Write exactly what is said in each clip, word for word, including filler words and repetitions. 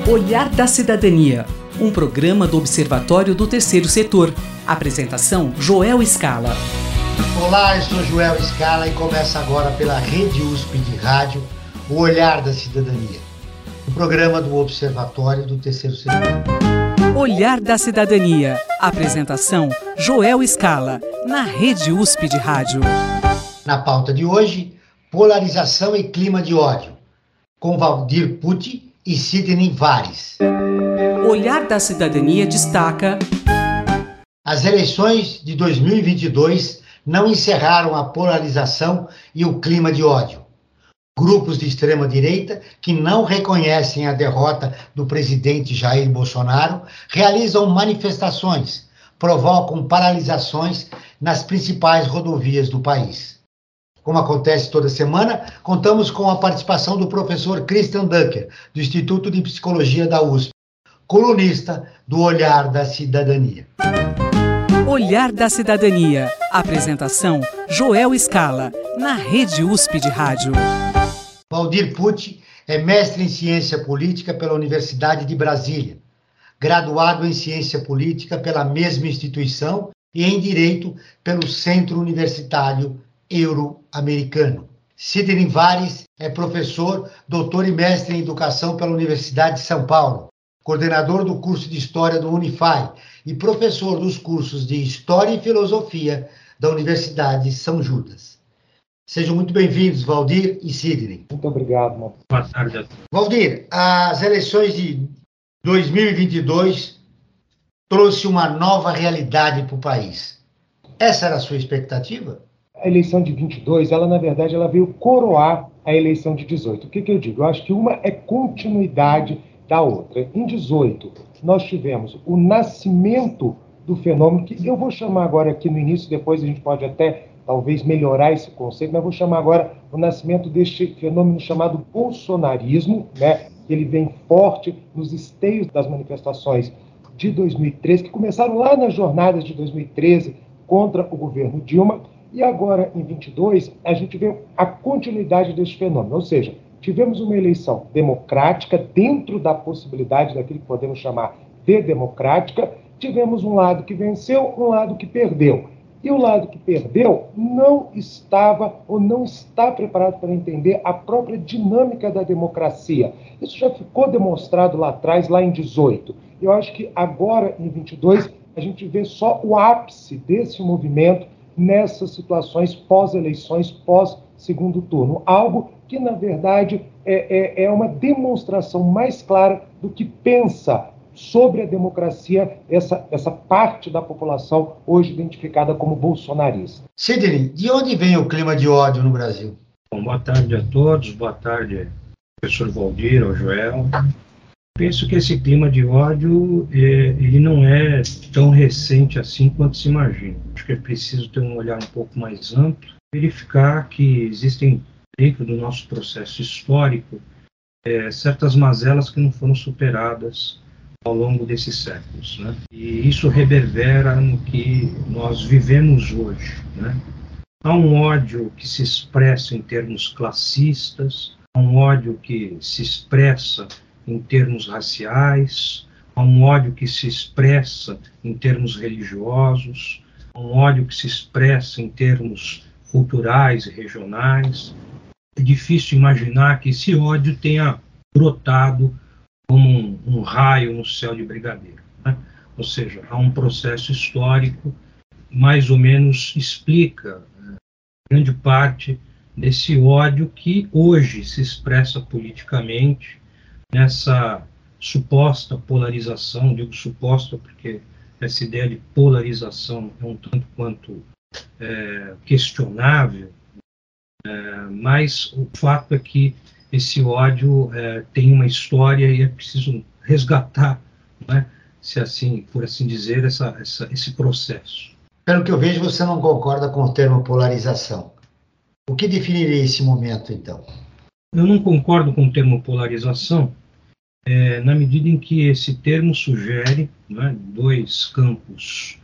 Olhar da Cidadania, um programa do Observatório do Terceiro Setor. Apresentação, Joel Scala. Olá, eu sou Joel Scala e começa agora pela Rede U S P de Rádio, o Olhar da Cidadania, o programa do Observatório do Terceiro Setor. Olhar da Cidadania. Apresentação, Joel Scala, na Rede U S P de Rádio. Na pauta de hoje, polarização e clima de ódio, com Valdir Pucci e Sidney Vares. Olhar da Cidadania destaca: as eleições de dois mil e vinte e dois não encerraram a polarização e o clima de ódio. Grupos de extrema-direita que não reconhecem a derrota do presidente Jair Bolsonaro realizam manifestações, provocam paralisações nas principais rodovias do país. Como acontece toda semana, contamos com a participação do professor Christian Dunker, do Instituto de Psicologia da U S P, colunista do Olhar da Cidadania. Olhar da Cidadania. Apresentação, Joel Scala, na Rede U S P de Rádio. Valdir Pucci é mestre em Ciência Política pela Universidade de Brasília, graduado em Ciência Política pela mesma instituição e em Direito pelo Centro Universitário Euro-Americano. Sidney Vares é professor, doutor e mestre em Educação pela Universidade de São Paulo, coordenador do curso de História do Unify e professor dos cursos de História e Filosofia da Universidade São Judas. Sejam muito bem-vindos, Valdir e Sidney. Muito obrigado, Marcos. Boa tarde a todos. Valdir, as eleições de dois mil e vinte e dois trouxe uma nova realidade para o país. Essa era a sua expectativa? A eleição de vinte e dois, ela na verdade, ela veio coroar a eleição de dezoito. O que, que eu digo? Eu acho que uma é continuidade da outra. Em dezoito, nós tivemos o nascimento do fenômeno, que eu vou chamar agora aqui no início, depois a gente pode até talvez melhorar esse conceito, mas vou chamar agora o nascimento deste fenômeno chamado bolsonarismo, né? Ele vem forte nos esteios das manifestações de dois mil e treze, que começaram lá nas jornadas de dois mil e treze contra o governo Dilma, e agora, em vinte e dois, a gente vê a continuidade desse fenômeno, ou seja, tivemos uma eleição democrática dentro da possibilidade daquilo que podemos chamar de democrática, tivemos um lado que venceu, um lado que perdeu. E o lado que perdeu não estava ou não está preparado para entender a própria dinâmica da democracia. Isso já ficou demonstrado lá atrás, lá em dezoito. Eu acho que agora, em vinte e dois, a gente vê só o ápice desse movimento nessas situações pós-eleições, pós-segundo turno. Algo que, na verdade, é, é, é uma demonstração mais clara do que pensa sobre a democracia essa, essa parte da população hoje identificada como bolsonarista. Sidney, de onde vem o clima de ódio no Brasil? Bom, boa tarde a todos, boa tarde, professor Valdir, ao Joel. Penso que esse clima de ódio, é, ele não é tão recente assim quanto se imagina. Acho que é preciso ter um olhar um pouco mais amplo, verificar que existem dentro do nosso processo histórico é, certas mazelas que não foram superadas ao longo desses séculos, né? E isso reverbera no que nós vivemos hoje, né? Há um ódio que se expressa em termos classistas, há um ódio que se expressa em termos raciais, há um ódio que se expressa em termos religiosos, há um ódio que se expressa em termos culturais e regionais. É difícil imaginar que esse ódio tenha brotado como um, um raio no céu de brigadeiro, né? Ou seja, há um processo histórico mais ou menos explica né, grande parte desse ódio que hoje se expressa politicamente nessa suposta polarização. Digo suposta porque essa ideia de polarização é um tanto quanto é, questionável, é, mas o fato é que esse ódio é, tem uma história e é preciso resgatar, né, se assim, por assim dizer, essa, essa, esse processo. Pelo que eu vejo, você não concorda com o termo polarização. O que definiria esse momento, então? Eu não concordo com o termo polarização, é, na medida em que esse termo sugere, né, dois campos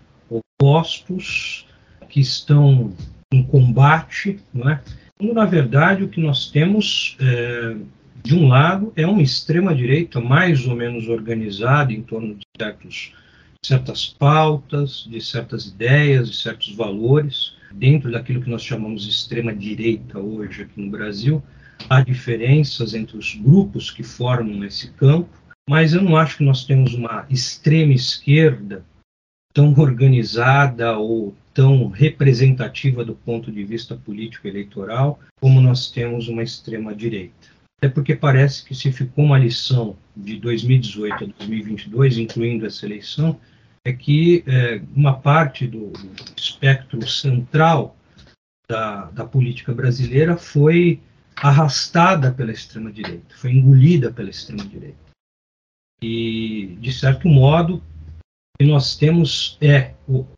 opostos que estão em combate, não é? Quando, na verdade, o que nós temos é, De um lado, é uma extrema-direita mais ou menos organizada em torno de certos, certas pautas, de certas ideias, de certos valores, dentro daquilo que nós chamamos de extrema-direita hoje aqui no Brasil. Há diferenças entre os grupos que formam esse campo, mas eu não acho que nós temos uma extrema-esquerda tão organizada ou tão representativa do ponto de vista político-eleitoral como nós temos uma extrema-direita. Até porque parece que se ficou uma lição de dois mil e dezoito a dois mil e vinte e dois, incluindo essa eleição, é que é, uma parte do, do espectro central da, da política brasileira foi arrastada pela extrema-direita, foi engolida pela extrema-direita. E, de certo modo, o que nós temos é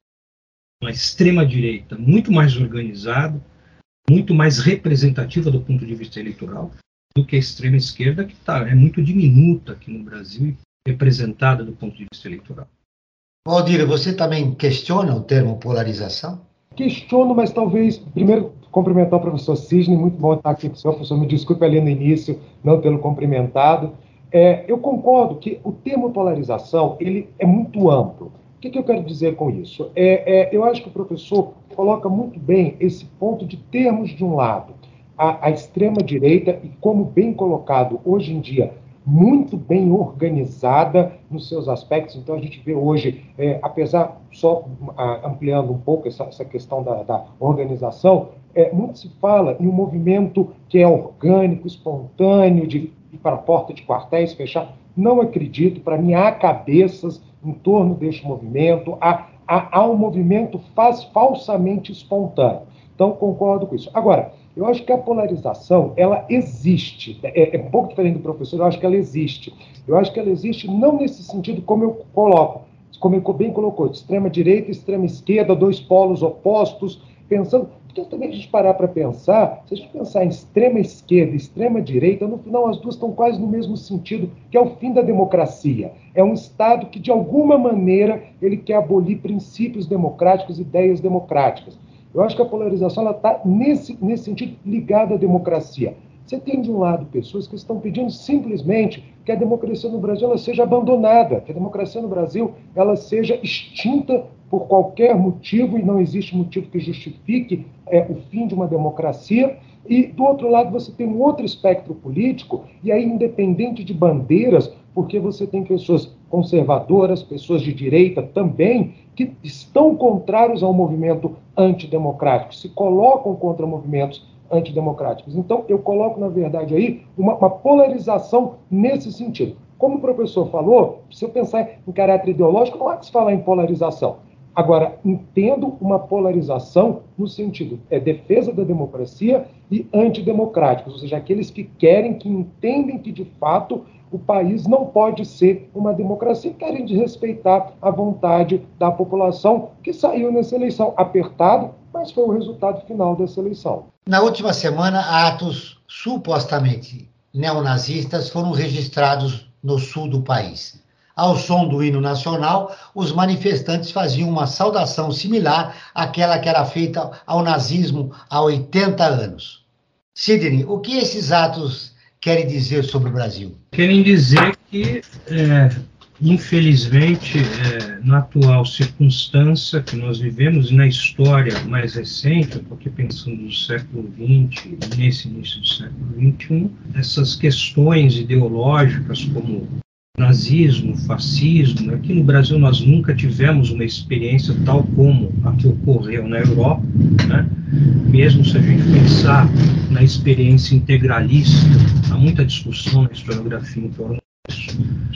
uma extrema-direita muito mais organizada, muito mais representativa do ponto de vista eleitoral, do que a extrema-esquerda, que tá, é muito diminuta aqui no Brasil e representada do ponto de vista eleitoral. Valdir, você também questiona o termo polarização? Questiono, mas talvez, primeiro, cumprimentar o professor Cisne, muito bom estar aqui com o senhor, professor, me desculpe ali no início não tê-lo cumprimentado. É, eu concordo que o termo polarização ele é muito amplo. O que, que eu quero dizer com isso? É, é, eu acho que o professor coloca muito bem esse ponto de termos, de um lado, a, a extrema-direita, e como bem colocado hoje em dia, muito bem organizada nos seus aspectos. Então, a gente vê hoje, é, apesar, só a, ampliando um pouco essa, essa questão da, da organização, é, muito se fala em um movimento que é orgânico, espontâneo, de ir para a porta de quartéis, fechar. Não acredito, para mim há cabeças em torno deste movimento, há, há, há um movimento faz, falsamente espontâneo. Então, concordo com isso. Agora, eu acho que a polarização, ela existe. É, é um pouco diferente do professor, eu acho que ela existe. Eu acho que ela existe não nesse sentido como eu coloco, como ele bem colocou, de extrema-direita e extrema-esquerda, dois polos opostos, pensando... Porque também a gente parar para pensar, se a gente pensar em extrema-esquerda e extrema-direita, no final as duas estão quase no mesmo sentido, que é o fim da democracia. É um Estado que, de alguma maneira, ele quer abolir princípios democráticos, ideias democráticas. Eu acho que a polarização está, nesse, nesse sentido, ligada à democracia. Você tem, de um lado, pessoas que estão pedindo simplesmente que a democracia no Brasil ela seja abandonada, que a democracia no Brasil ela seja extinta por qualquer motivo, e não existe motivo que justifique é, o fim de uma democracia. E, do outro lado, você tem um outro espectro político, e aí, independente de bandeiras, porque você tem pessoas conservadoras, pessoas de direita também, que estão contrários ao movimento antidemocrático, se colocam contra movimentos antidemocráticos. Então, eu coloco, na verdade, aí uma, uma polarização nesse sentido. Como o professor falou, se eu pensar em caráter ideológico, não há que se falar em polarização. Agora, entendo uma polarização no sentido é defesa da democracia e antidemocráticos, ou seja, aqueles que querem, que entendem que, de fato, o país não pode ser uma democracia e querem desrespeitar a vontade da população que saiu nessa eleição. Apertado, mas foi o resultado final dessa eleição. Na última semana, atos supostamente neonazistas foram registrados no sul do país. Ao som do hino nacional, os manifestantes faziam uma saudação similar àquela que era feita ao nazismo há oitenta anos. Sidney, o que esses atos querem dizer sobre o Brasil? Querem dizer que, é, infelizmente, é, na atual circunstância que nós vivemos, e na história mais recente, porque pensando no século vinte e nesse início do século vinte e um, essas questões ideológicas como nazismo, fascismo, aqui no Brasil nós nunca tivemos uma experiência tal como a que ocorreu na Europa, né? Mesmo se a gente pensar na experiência integralista, há muita discussão na historiografia em torno disso.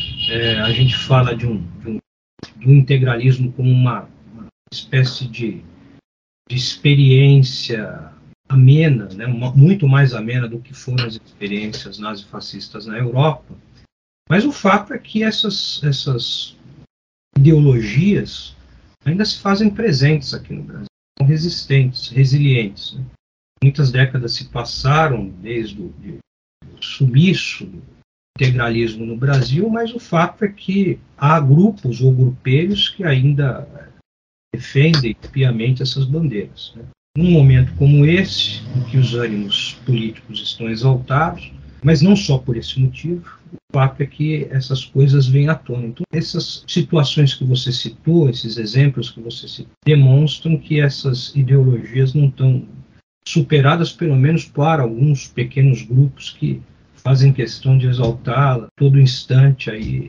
É, a gente fala de um, de um, de um integralismo como uma, uma espécie de, de experiência amena, né? Uma, muito mais amena do que foram as experiências nazifascistas na Europa. Mas o fato é que essas, essas ideologias ainda se fazem presentes aqui no Brasil, são resistentes, resilientes. Né? Muitas décadas se passaram desde o, de, o sumiço do integralismo no Brasil, mas o fato é que há grupos ou grupelhos que ainda defendem piamente essas bandeiras. Né? Num momento como esse, em que os ânimos políticos estão exaltados, Mas não só por esse motivo, o fato é que essas coisas vêm à tona. Então, essas situações que você citou, esses exemplos que você citou, demonstram que essas ideologias não estão superadas, pelo menos para alguns pequenos grupos que fazem questão de exaltá-la todo instante, aí,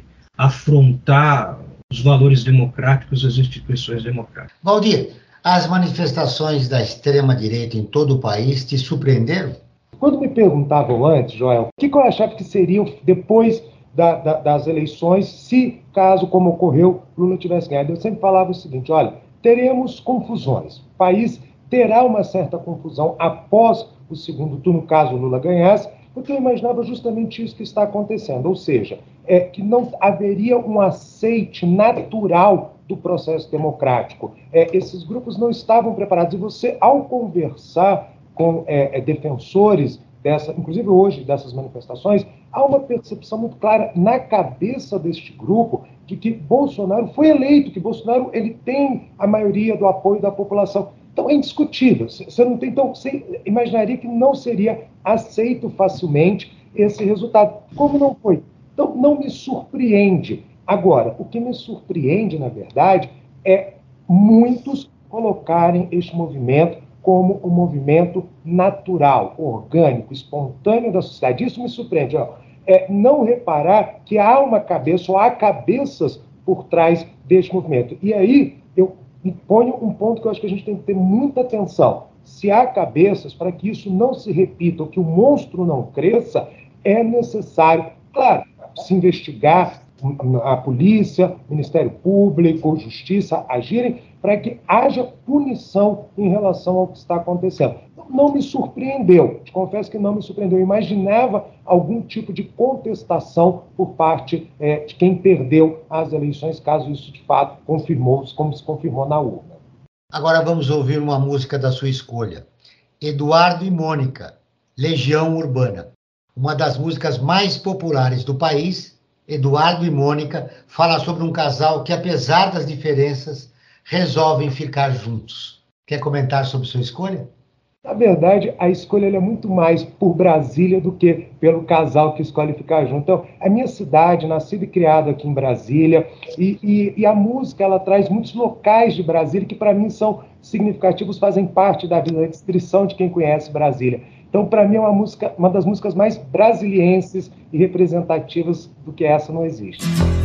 afrontar os valores democráticos das instituições democráticas. Valdir, as manifestações da extrema-direita em todo o país te surpreenderam? Quando me perguntavam antes, Joel, o que, que eu achava que seria depois da, da, das eleições, se, caso, como ocorreu, Lula tivesse ganhado, eu sempre falava o seguinte: olha, teremos confusões. O país terá uma certa confusão após o segundo turno, caso Lula ganhasse, porque eu imaginava justamente isso que está acontecendo, ou seja, é que não haveria um aceite natural do processo democrático. É, esses grupos não estavam preparados, e você, ao conversar com é, é, defensores, dessa, inclusive hoje, dessas manifestações, há uma percepção muito clara na cabeça deste grupo de que Bolsonaro foi eleito, que Bolsonaro ele tem a maioria do apoio da população. Então é indiscutível. Você não tem, então, você imaginaria que não seria aceito facilmente esse resultado. Como não foi? Então não me surpreende. Agora, o que me surpreende, na verdade, é muitos colocarem este movimento como um movimento natural, orgânico, espontâneo da sociedade. Isso me surpreende. Ó. É não reparar que há uma cabeça, ou há cabeças por trás deste movimento. E aí eu ponho um ponto que eu acho que a gente tem que ter muita atenção. Se há cabeças, para que isso não se repita, ou que o monstro não cresça, é necessário, claro, se investigar, a polícia, Ministério Público, Justiça agirem para que haja punição em relação ao que está acontecendo. Não me surpreendeu, te confesso que não me surpreendeu. Eu imaginava algum tipo de contestação por parte é, de quem perdeu as eleições, caso isso de fato confirmou-se, como se confirmou na urna. Agora vamos ouvir uma música da sua escolha. Eduardo e Mônica, Legião Urbana. Uma das músicas mais populares do país. Eduardo e Mônica fala sobre um casal que, apesar das diferenças, resolvem ficar juntos. Quer comentar sobre sua escolha? Na verdade, a escolha é muito mais por Brasília do que pelo casal que escolhe ficar junto. Então, a minha cidade, nascida e criada aqui em Brasília, e, e, e a música ela traz muitos locais de Brasília que, para mim, são significativos, fazem parte da vida, da descrição de quem conhece Brasília. Então, para mim, é uma, música, uma das músicas mais brasilienses e representativas do que essa não existe.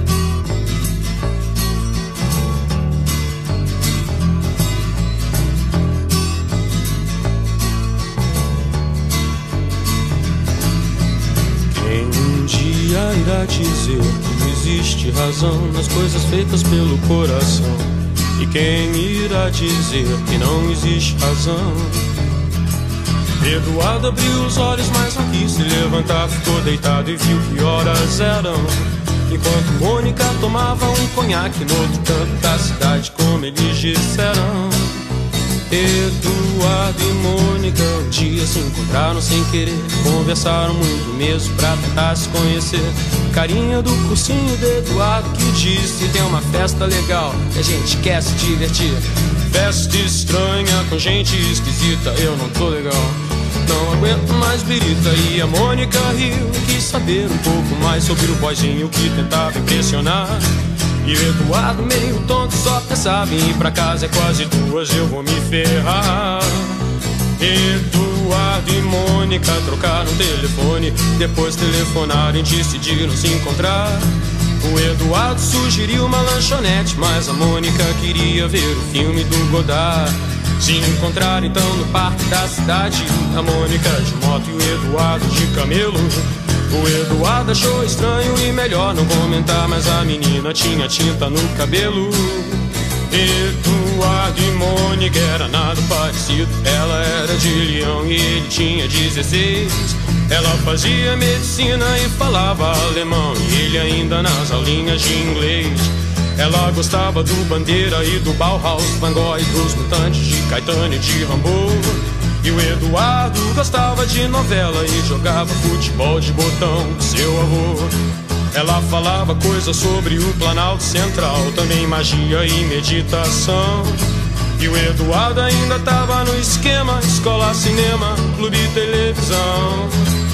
Quem um dia irá dizer que não existe razão nas coisas feitas pelo coração? E quem irá dizer que não existe razão? Eduardo abriu os olhos, mas não quis se levantar. Ficou deitado e viu que horas eram, enquanto Mônica tomava um conhaque no outro canto da cidade, como eles disseram. Eduardo e Mônica um dia se encontraram sem querer, conversaram muito mesmo pra tentar se conhecer. Carinha do cursinho de Eduardo que disse: tem uma festa legal e a gente quer se divertir. Festa estranha com gente esquisita, eu não tô legal, não aguento mais birita. E a Mônica riu, quis saber um pouco mais sobre o boyzinho que tentava impressionar. E o Eduardo meio tonto só pensava em ir pra casa, é quase duas, eu vou me ferrar. Eduardo e Mônica trocaram telefone, depois telefonaram e decidiram se encontrar. O Eduardo sugeriu uma lanchonete, mas a Mônica queria ver o filme do Godard. Se encontraram então no parque da cidade, a Mônica de moto e o Eduardo de camelo. O Eduardo achou estranho e melhor não comentar, mas a menina tinha tinta no cabelo. Eduardo e Mônica era nada parecido, ela era de Leão e ele tinha dezesseis. Ela fazia medicina e falava alemão, e ele ainda nas aulinhas de inglês. Ela gostava do Bandeira e do Bauhaus, Van Gogh e dos Mutantes, de Caetano e de Rambo. E o Eduardo gostava de novela e jogava futebol de botão com seu avô. Ela falava coisas sobre o Planalto Central, também magia e meditação. E o Eduardo ainda tava no esquema, escola, cinema, clube, televisão.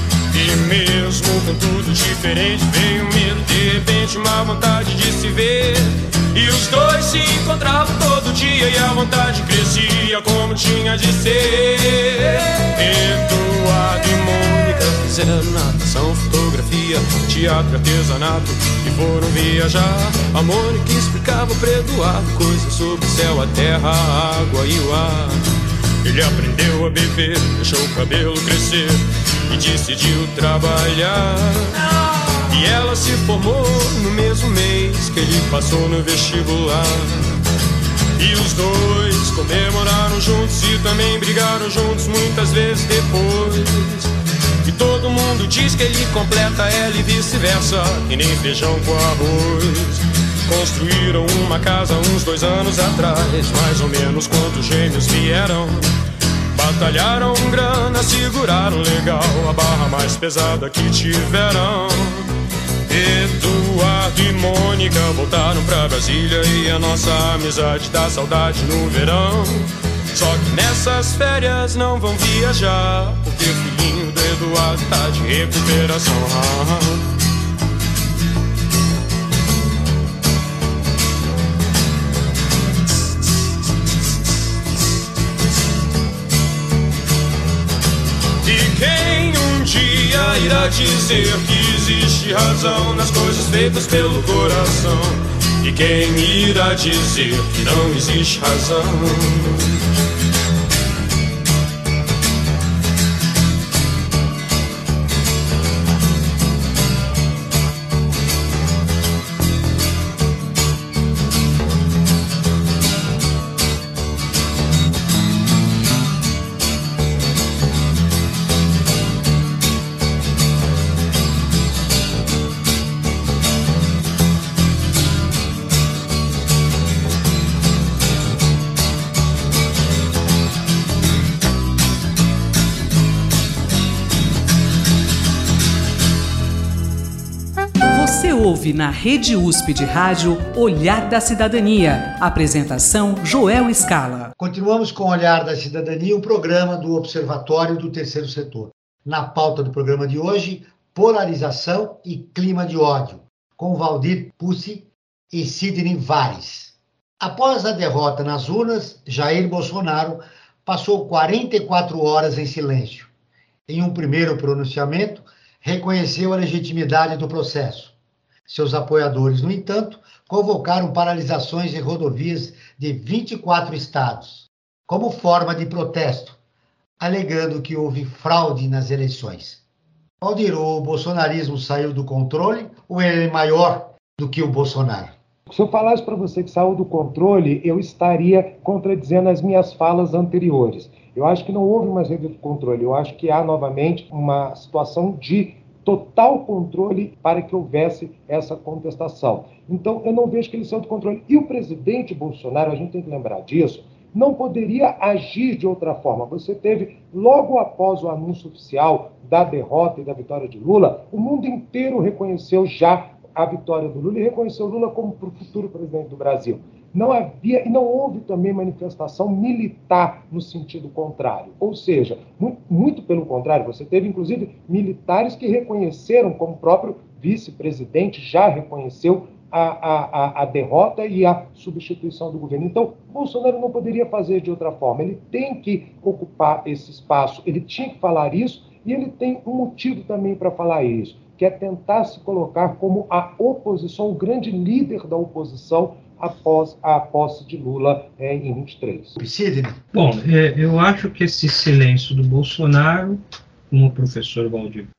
E mesmo com tudo diferente, veio medo, de repente uma vontade de se ver. E os dois se encontravam todo dia e a vontade crescia como tinha de ser. Eduardo e Mônica fizeram natação, fotografia, teatro, artesanato e foram viajar. A Mônica explicava para Eduardo coisas sobre o céu, a terra, a água e o ar. Ele aprendeu a beber, deixou o cabelo crescer e decidiu trabalhar. E ela se formou no mesmo mês que ele passou no vestibular. E os dois comemoraram juntos e também brigaram juntos muitas vezes depois. E todo mundo diz que ele completa ela e vice-versa, e nem feijão com arroz. Construíram uma casa uns dois anos atrás, mais ou menos quando os gêmeos vieram. Batalharam grana, seguraram legal a barra mais pesada que tiveram. Eduardo e Mônica voltaram pra Brasília e a nossa amizade dá saudade no verão. Só que nessas férias não vão viajar, porque o filhinho do Eduardo tá de recuperação. E quem um dia irá dizer que existe razão nas coisas feitas pelo coração? E quem irá dizer que não existe razão? Ouve na Rede U S P de Rádio Olhar da Cidadania. Apresentação Joel Scala. Continuamos com o Olhar da Cidadania, o programa do Observatório do Terceiro Setor. Na pauta do programa de hoje, polarização e clima de ódio, com Valdir Pucci e Sidney Vares. Após a derrota nas urnas, Jair Bolsonaro passou quarenta e quatro horas em silêncio. Em um primeiro pronunciamento, reconheceu a legitimidade do processo. Seus apoiadores, no entanto, convocaram paralisações em rodovias de vinte e quatro estados, como forma de protesto, alegando que houve fraude nas eleições. Valdir, o bolsonarismo saiu do controle ou ele é maior do que o Bolsonaro? Se eu falasse para você que saiu do controle, eu estaria contradizendo as minhas falas anteriores. Eu acho que não houve mais rede de controle, eu acho que há novamente uma situação de total controle para que houvesse essa contestação. Então, eu não vejo que ele saiu do controle. E o presidente Bolsonaro, a gente tem que lembrar disso, não poderia agir de outra forma. Você teve, logo após o anúncio oficial da derrota e da vitória de Lula, o mundo inteiro reconheceu já a vitória do Lula e reconheceu Lula como o futuro presidente do Brasil. Não havia e não houve também manifestação militar no sentido contrário. Ou seja, muito, muito pelo contrário, você teve inclusive militares que reconheceram, como o próprio vice-presidente já reconheceu a, a, a derrota e a substituição do governo. Então, Bolsonaro não poderia fazer de outra forma. Ele tem que ocupar esse espaço, ele tinha que falar isso e ele tem um motivo também para falar isso, que é tentar se colocar como a oposição, o grande líder da oposição após a posse de Lula é, em vinte e três. Bom, é, eu acho que esse silêncio do Bolsonaro, como o professor Valdir,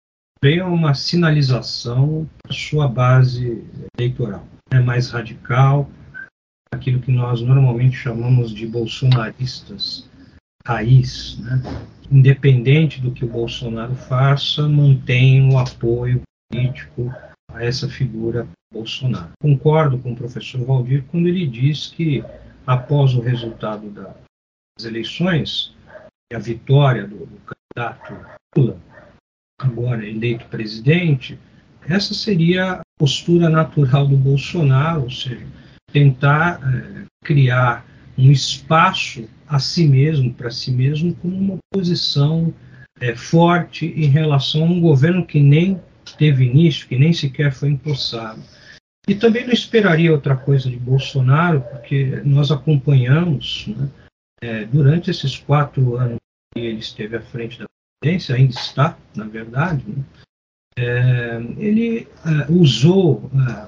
é uma sinalização da sua base eleitoral. É mais radical, aquilo que nós normalmente chamamos de bolsonaristas raiz, né? Independente do que o Bolsonaro faça, mantém o apoio político a essa figura Bolsonaro. Concordo com o professor Valdir quando ele diz que, após o resultado das eleições e a vitória do, do candidato Lula, agora eleito presidente, essa seria a postura natural do Bolsonaro, ou seja, tentar é, criar um espaço a si mesmo, para si mesmo, como uma posição é, forte em relação a um governo que nem teve início, que nem sequer foi empossado. E também não esperaria outra coisa de Bolsonaro, porque nós acompanhamos, né, é, durante esses quatro anos que ele esteve à frente da presidência, ainda está, na verdade, né, é, ele é, usou é,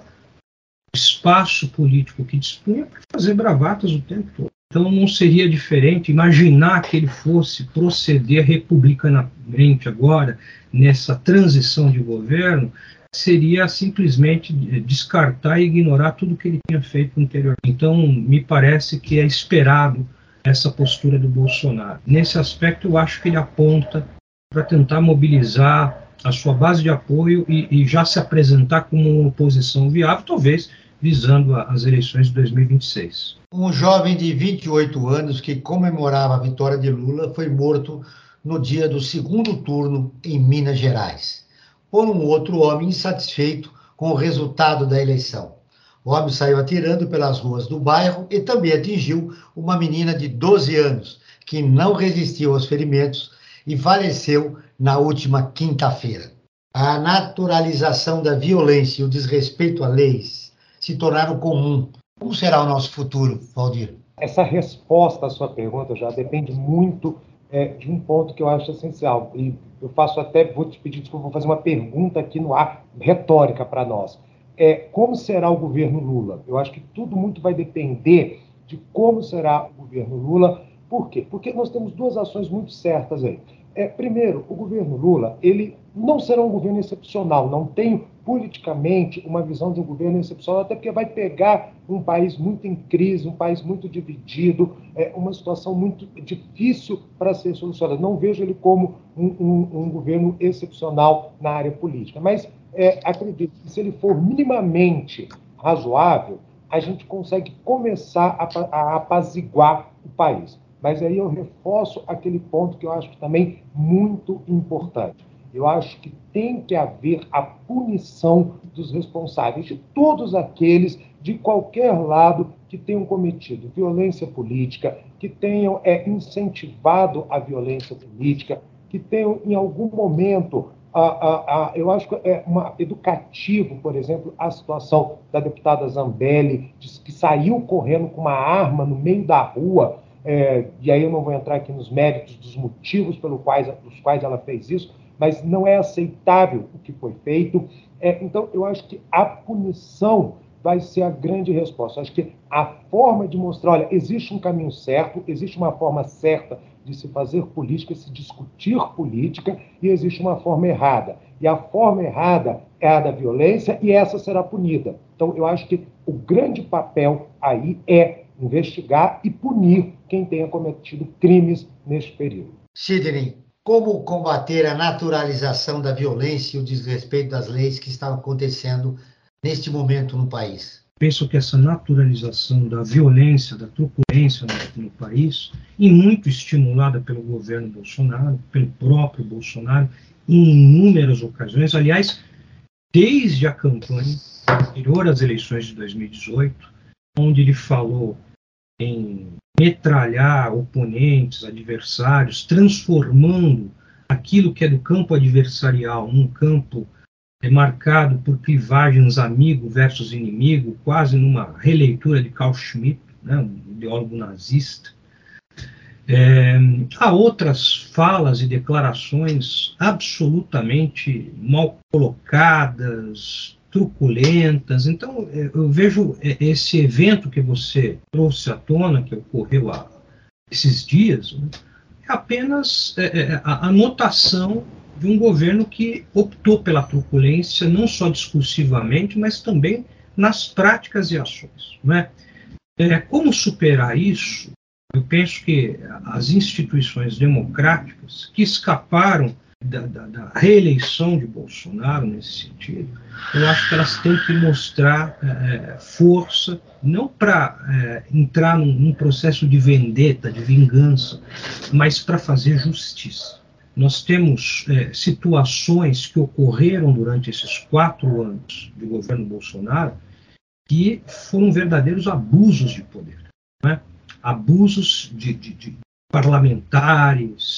o espaço político que dispunha para fazer bravatas o tempo todo. Então não seria diferente imaginar que ele fosse proceder republicanamente agora, nessa transição de governo, seria simplesmente descartar e ignorar tudo que ele tinha feito anteriormente. Então, me parece que é esperado essa postura do Bolsonaro. Nesse aspecto, eu acho que ele aponta para tentar mobilizar a sua base de apoio e, e já se apresentar como uma oposição viável, talvez visando as eleições de dois mil e vinte e seis. Um jovem de vinte e oito anos que comemorava a vitória de Lula foi morto no dia do segundo turno em Minas Gerais, por um outro homem insatisfeito com o resultado da eleição. O homem saiu atirando pelas ruas do bairro e também atingiu uma menina de doze anos, que não resistiu aos ferimentos e faleceu na última quinta-feira. A naturalização da violência e o desrespeito a leis se tornaram comum. Como será o nosso futuro, Valdir? Essa resposta à sua pergunta já depende muito é, de um ponto que eu acho essencial. E eu faço até, vou te pedir desculpa, vou fazer uma pergunta aqui no ar, retórica para nós. É, como será o governo Lula? Eu acho que tudo muito vai depender de como será o governo Lula. Por quê? Porque nós temos duas ações muito certas aí. É, primeiro, o governo Lula, ele não será um governo excepcional, não tenho politicamente uma visão de um governo excepcional, até porque vai pegar um país muito em crise, um país muito dividido, é, uma situação muito difícil para ser solucionada. Não vejo ele como um, um, um governo excepcional na área política, mas é, acredito que se ele for minimamente razoável, a gente consegue começar a, a apaziguar o país. Mas aí eu reforço aquele ponto que eu acho que também muito importante. Eu acho que tem que haver a punição dos responsáveis, de todos aqueles, de qualquer lado, que tenham cometido violência política, que tenham é, incentivado a violência política, que tenham, em algum momento, a, a, a, eu acho que é uma, educativo, por exemplo, a situação da deputada Zambelli, que saiu correndo com uma arma no meio da rua, é, e aí eu não vou entrar aqui nos méritos dos motivos pelos quais, dos quais ela fez isso, mas não é aceitável o que foi feito. É, então, eu acho que a punição vai ser a grande resposta. Acho que a forma de mostrar, olha, existe um caminho certo, existe uma forma certa de se fazer política, se discutir política, e existe uma forma errada. E a forma errada é a da violência, e essa será punida. Então, eu acho que o grande papel aí é investigar e punir quem tenha cometido crimes neste período. Sidney, como combater a naturalização da violência e o desrespeito das leis que estão acontecendo neste momento no país? Penso que essa naturalização da violência, da truculência no, no país, e muito estimulada pelo governo Bolsonaro, pelo próprio Bolsonaro, em inúmeras ocasiões, aliás, desde a campanha anterior às eleições de dois mil e dezoito, onde ele falou em metralhar oponentes, adversários, transformando aquilo que é do campo adversarial num campo é, marcado por clivagens amigo versus inimigo, quase numa releitura de Carl Schmitt, né, um ideólogo nazista. É, há outras falas e declarações absolutamente mal colocadas, truculentas. Então, eu vejo esse evento que você trouxe à tona, que ocorreu há esses dias, né, é apenas é, a anotação de um governo que optou pela truculência, não só discursivamente, mas também nas práticas e ações. Né? É, como superar isso? Eu penso que as instituições democráticas que escaparam Da, da, da reeleição de Bolsonaro nesse sentido, eu acho que elas têm que mostrar é, força, não para é, entrar num, num processo de vendetta, de vingança, mas para fazer justiça. Nós temos é, situações que ocorreram durante esses quatro anos de governo Bolsonaro que foram verdadeiros abusos de poder, né? Abusos de, de, de parlamentares,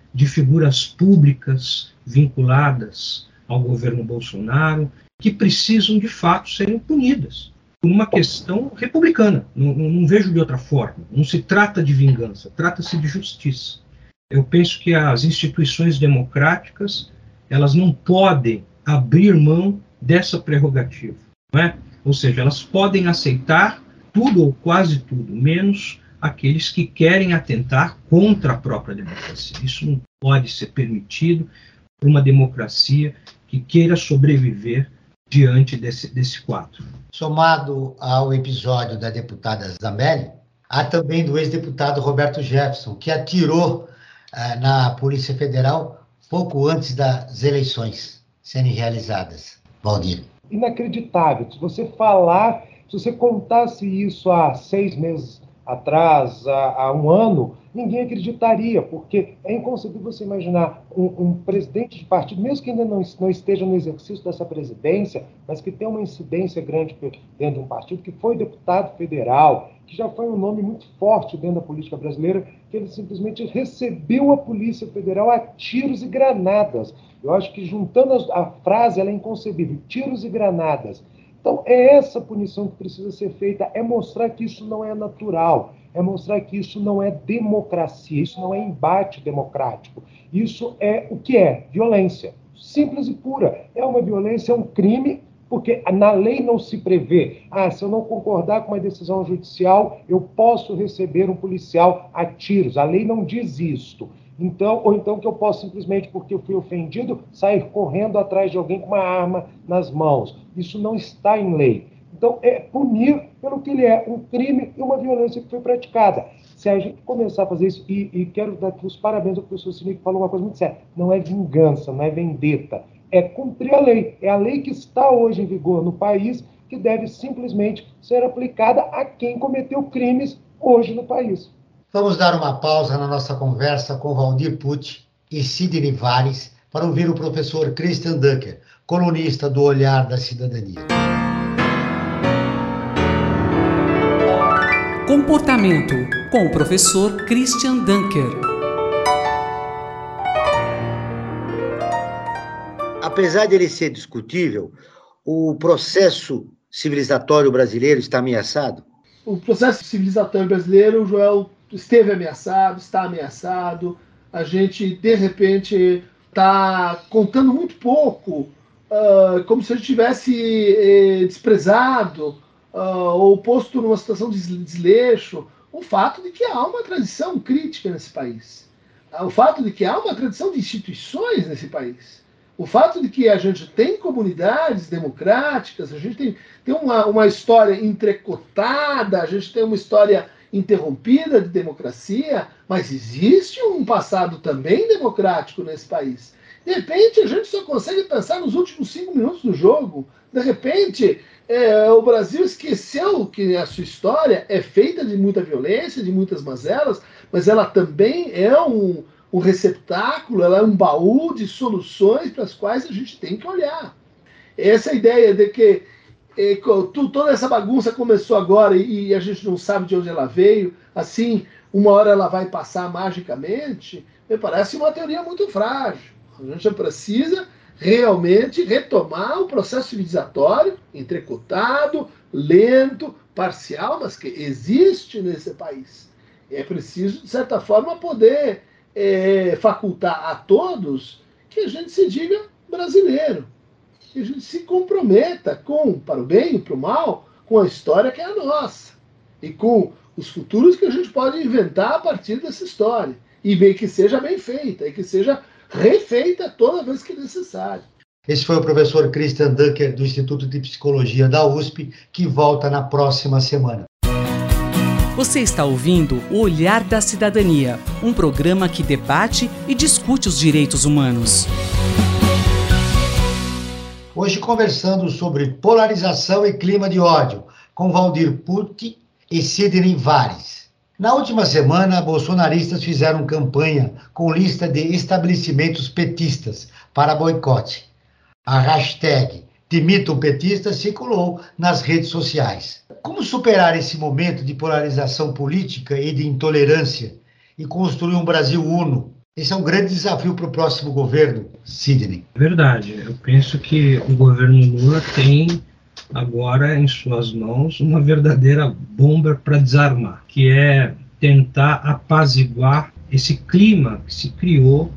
de figuras públicas vinculadas ao governo Bolsonaro, que precisam, de fato, serem punidas por uma questão republicana. Não, não vejo de outra forma. Não se trata de vingança, trata-se de justiça. Eu penso que as instituições democráticas, elas não podem abrir mão dessa prerrogativa, não é? Ou seja, elas podem aceitar tudo ou quase tudo, menos aqueles que querem atentar contra a própria democracia. Isso não pode ser permitido por uma democracia que queira sobreviver diante desse, desse quadro. Somado ao episódio da deputada Zambelli, há também do ex-deputado Roberto Jefferson, que atirou ah, na Polícia Federal pouco antes das eleições serem realizadas. Valdir. Inacreditável. Se você falar, se você contasse isso há seis meses atrás, há, há um ano, ninguém acreditaria, porque é inconcebível você imaginar um, um presidente de partido, mesmo que ainda não, não esteja no exercício dessa presidência, mas que tem uma incidência grande dentro de um partido, que foi deputado federal, que já foi um nome muito forte dentro da política brasileira, que ele simplesmente recebeu a Polícia Federal a tiros e granadas. Eu acho que juntando a, a frase, ela é inconcebível, tiros e granadas. Então, é essa punição que precisa ser feita, é mostrar que isso não é natural, é mostrar que isso não é democracia, isso não é embate democrático. Isso é o que é? Violência. Simples e pura. É uma violência, é um crime, porque na lei não se prevê. Ah, se eu não concordar com uma decisão judicial, eu posso receber um policial a tiros. A lei não diz isto. Então, ou então que eu posso simplesmente, porque eu fui ofendido, sair correndo atrás de alguém com uma arma nas mãos. Isso não está em lei. Então, é punir pelo que ele é, um crime e uma violência que foi praticada. Se a gente começar a fazer isso, e, e quero dar aqui os parabéns ao professor Cine, que falou uma coisa muito séria, não é vingança, não é vendetta, é cumprir a lei. É a lei que está hoje em vigor no país, que deve simplesmente ser aplicada a quem cometeu crimes hoje no país. Vamos dar uma pausa na nossa conversa com Valdir Pucci e Sidney Vares para ouvir o professor Christian Dunker, colunista do Olhar da Cidadania. Comportamento, com o professor Christian Dunker. Apesar de ele ser discutível, o processo civilizatório brasileiro está ameaçado? O processo civilizatório brasileiro, Joel, esteve ameaçado, está ameaçado. A gente, de repente, está contando muito pouco, uh, como se a gente tivesse eh, desprezado uh, ou posto numa situação de desleixo o fato de que há uma tradição crítica nesse país, uh, o fato de que há uma tradição de instituições nesse país, o fato de que a gente tem comunidades democráticas, a gente tem, tem uma, uma história entrecotada, a gente tem uma história interrompida de democracia, mas existe um passado também democrático nesse país. De repente, a gente só consegue pensar nos últimos cinco minutos do jogo. De repente, é, o Brasil esqueceu que a sua história é feita de muita violência, de muitas mazelas, mas ela também é um, um receptáculo, ela é um baú de soluções para as quais a gente tem que olhar. Essa ideia de que E, toda essa bagunça começou agora e, e a gente não sabe de onde ela veio, assim, uma hora ela vai passar magicamente, me parece uma teoria muito frágil. A gente precisa realmente retomar o processo civilizatório, entrecotado, lento, parcial, mas que existe nesse país. É preciso, de certa forma, poder é, facultar a todos que a gente se diga brasileiro. Que a gente se comprometa com, para o bem e para o mal, com a história que é a nossa. E com os futuros que a gente pode inventar a partir dessa história. E bem que seja bem feita, e que seja refeita toda vez que necessário. Esse foi o professor Christian Dunker, do Instituto de Psicologia da U S P, que volta na próxima semana. Você está ouvindo o Olhar da Cidadania, um programa que debate e discute os direitos humanos. Hoje conversando sobre polarização e clima de ódio, com Valdir Pucci e Sidney Vares. Na última semana, bolsonaristas fizeram campanha com lista de estabelecimentos petistas para boicote. A hashtag Demitam Petistas circulou nas redes sociais. Como superar esse momento de polarização política e de intolerância e construir um Brasil uno Esse é um grande desafio para o próximo governo, Sidney. Verdade. Eu penso que o governo Lula tem agora em suas mãos uma verdadeira bomba para desarmar, que é tentar apaziguar esse clima que se criou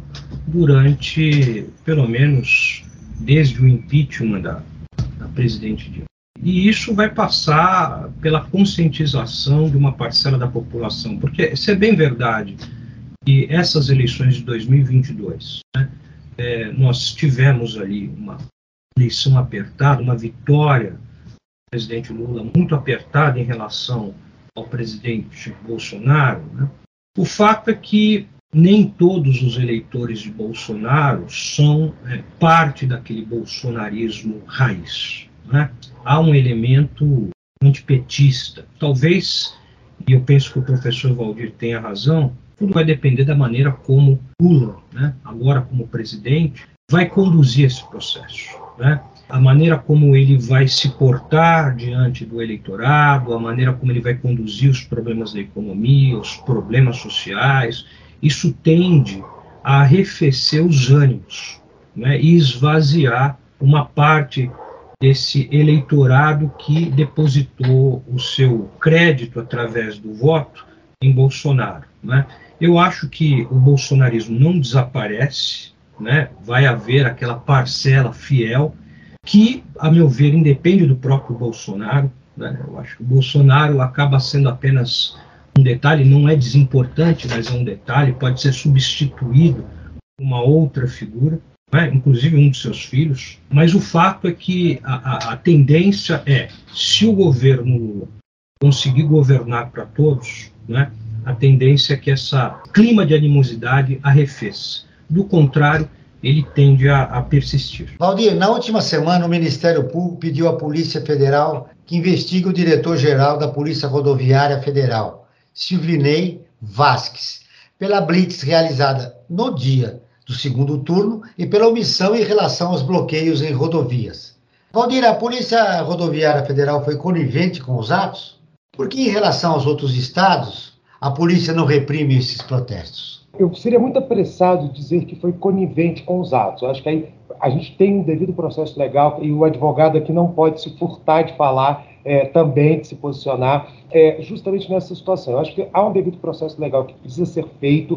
durante, pelo menos, desde o impeachment da, da presidente Dilma. E isso vai passar pela conscientização de uma parcela da população, porque isso é bem verdade que essas eleições de dois mil e vinte e dois, né, é, nós tivemos ali uma eleição apertada, uma vitória do presidente Lula muito apertada em relação ao presidente Bolsonaro, né? O fato é que nem todos os eleitores de Bolsonaro são é, parte daquele bolsonarismo raiz, né? Há um elemento antipetista. Talvez, e eu penso que o professor Valdir tenha razão, tudo vai depender da maneira como Lula, né, agora como presidente, vai conduzir esse processo, né? A maneira como ele vai se portar diante do eleitorado, a maneira como ele vai conduzir os problemas da economia, os problemas sociais, isso tende a arrefecer os ânimos, né, e esvaziar uma parte desse eleitorado que depositou o seu crédito através do voto em Bolsonaro, né? Eu acho que o bolsonarismo não desaparece, né? Vai haver aquela parcela fiel que, a meu ver, independe do próprio Bolsonaro, né? Eu acho que o Bolsonaro acaba sendo apenas um detalhe, não é desimportante, mas é um detalhe, pode ser substituído por uma outra figura, né? Inclusive um dos seus filhos, mas o fato é que a, a, a tendência é, se o governo Lula conseguir governar para todos, né, a tendência é que esse clima de animosidade arrefeça. Do contrário, ele tende a, a persistir. Valdir, na última semana o Ministério Público pediu à Polícia Federal que investigue o diretor-geral da Polícia Rodoviária Federal, Silvinei Vasquez, pela blitz realizada no dia do segundo turno e pela omissão em relação aos bloqueios em rodovias. Valdir, a Polícia Rodoviária Federal foi conivente com os atos? Porque em relação aos outros estados, a polícia não reprime esses protestos? Eu seria muito apressado dizer que foi conivente com os atos. Eu acho que aí a gente tem um devido processo legal e o advogado aqui não pode se furtar de falar, é, também de se posicionar, é, justamente nessa situação. Eu acho que há um devido processo legal que precisa ser feito,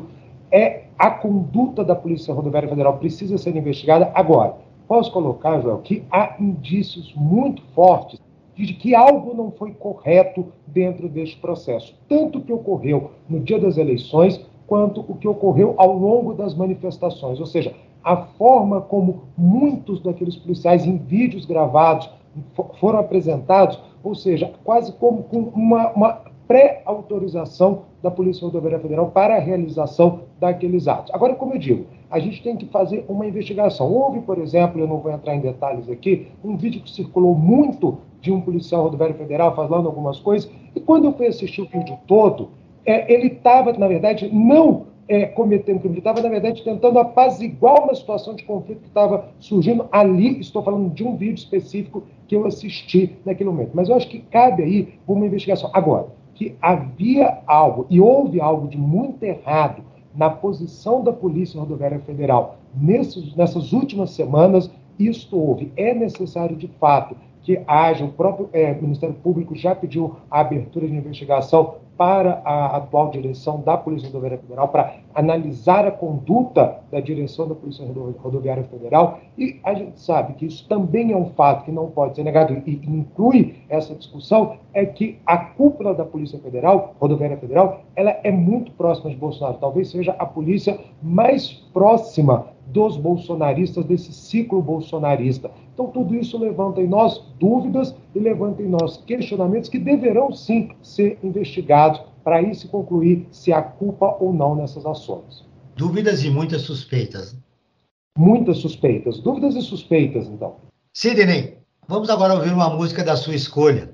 é a conduta da Polícia Rodoviária Federal precisa ser investigada. Agora, posso colocar, Joel, que há indícios muito fortes de que algo não foi correto dentro deste processo, tanto o que ocorreu no dia das eleições, quanto o que ocorreu ao longo das manifestações. Ou seja, a forma como muitos daqueles policiais em vídeos gravados foram apresentados, ou seja, quase como com uma, uma pré-autorização da Polícia Rodoviária Federal para a realização daqueles atos. Agora, como eu digo, a gente tem que fazer uma investigação. Houve, por exemplo, eu não vou entrar em detalhes aqui, um vídeo que circulou muito de um policial rodoviário federal falando algumas coisas, e quando eu fui assistir o vídeo todo, é, ele estava, na verdade, não é, cometendo crime, ele estava, na verdade, tentando apaziguar uma situação de conflito que estava surgindo ali. Estou falando de um vídeo específico que eu assisti naquele momento. Mas eu acho que cabe aí uma investigação. Agora, que havia algo, e houve algo de muito errado na posição da Polícia Rodoviária Federal nesses, nessas últimas semanas, isto houve. É necessário, de fato, que haja, o próprio é, Ministério Público já pediu a abertura de investigação para a atual direção da Polícia Rodoviária Federal, para analisar a conduta da direção da Polícia Rodoviária Federal, e a gente sabe que isso também é um fato que não pode ser negado, e inclui essa discussão, é que a cúpula da Polícia Federal, Rodoviária Federal, ela é muito próxima de Bolsonaro, talvez seja a polícia mais próxima dos bolsonaristas, desse ciclo bolsonarista. Então, tudo isso levanta em nós dúvidas e levanta em nós questionamentos que deverão, sim, ser investigados para aí se concluir se há culpa ou não nessas ações. Dúvidas e muitas suspeitas. Muitas suspeitas. Dúvidas e suspeitas, então. Sidney, vamos agora ouvir uma música da sua escolha.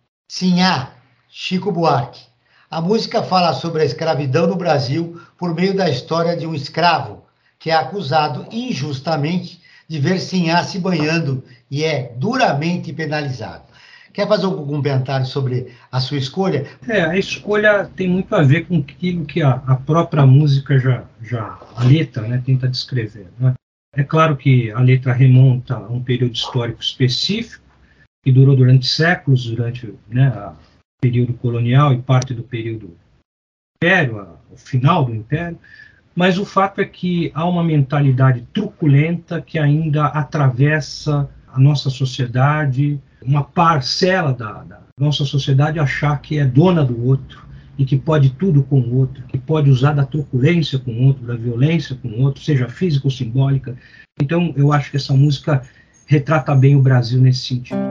Sinhá, Chico Buarque. A música fala sobre a escravidão no Brasil por meio da história de um escravo que é acusado injustamente de ver Sinhá se banhando e é duramente penalizado. Quer fazer algum comentário sobre a sua escolha? É, a escolha tem muito a ver com aquilo que a, a própria música já, já a letra, né, tenta descrever, né? É claro que a letra remonta a um período histórico específico, que durou durante séculos, durante, né, o período colonial e parte do período império, a, o final do império, mas o fato é que há uma mentalidade truculenta que ainda atravessa a nossa sociedade, uma parcela da, da nossa sociedade achar que é dona do outro e que pode tudo com o outro, que pode usar da truculência com o outro, da violência com o outro, seja física ou simbólica. Então, eu acho que essa música retrata bem o Brasil nesse sentido.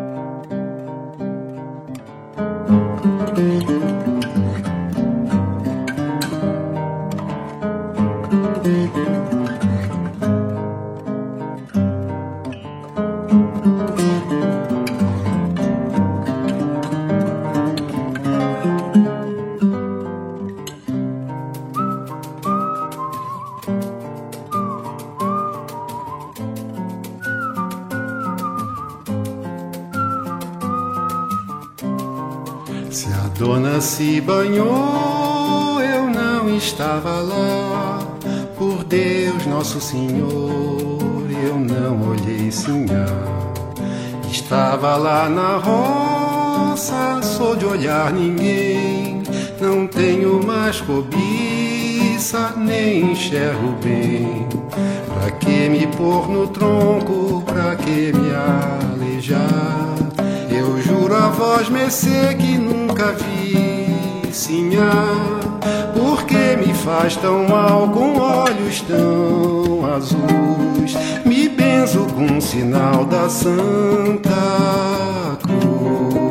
Se a dona se banhou, eu não estava lá. Por Deus, Nosso Senhor, eu não olhei sinhá. Estava lá na roça, sou de olhar ninguém. Não tenho mais cobiça, nem enxergo bem. Pra que me pôr no tronco, pra que me alejar? Eu juro a vós, mercê, que nunca vi sinhá. Por que me faz tão mal com olhos tão azuis? Me benzo com um sinal da Santa Cruz.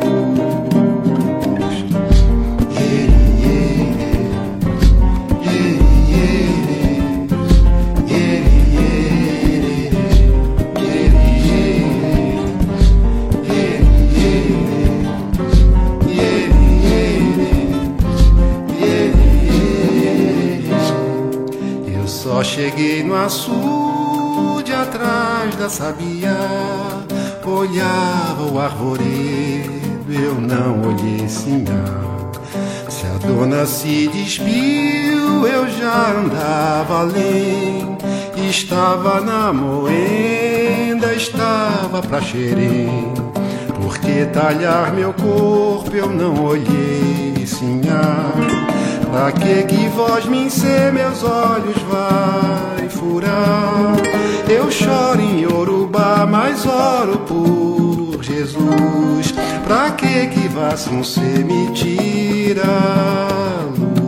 Só cheguei no açude atrás da sabiá, olhava o arvoredo, eu não olhei sinhá. Se a dona se despiu, eu já andava além. Estava na moenda, estava pra Xerém. Por que talhar meu corpo, eu não olhei sinhá. Pra que que vós me encer, meus olhos vai furar? Eu choro em Yorubá, mas oro por Jesus. Pra que que Vasconce me tira a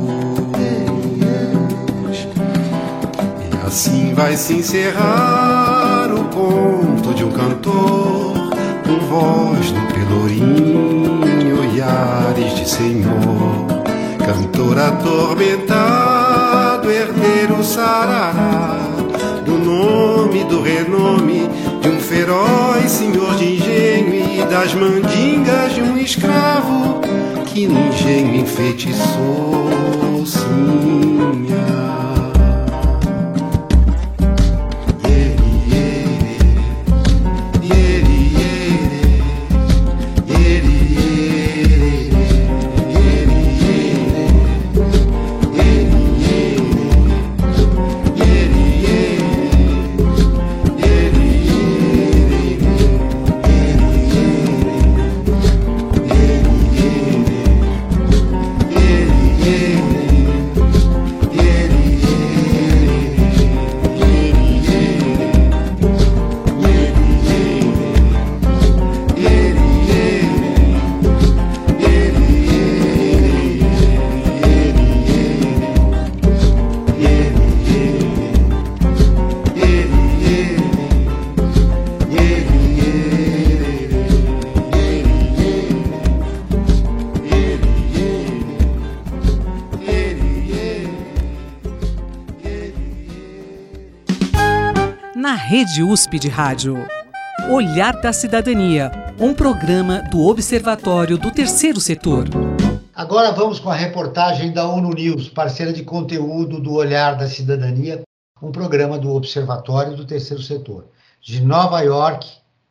luz? E assim vai se encerrar o conto de um cantor, com voz no pelourinho e ares de senhor. Cantor atormentado, herdeiro sarará, do nome, do renome de um feroz senhor de engenho e das mandingas de um escravo que no engenho enfeitiçou sinhá. Na Rede U S P de Rádio, Olhar da Cidadania, um programa do Observatório do Terceiro Setor. Agora vamos com a reportagem da ONU News, parceira de conteúdo do Olhar da Cidadania, um programa do Observatório do Terceiro Setor. De Nova York,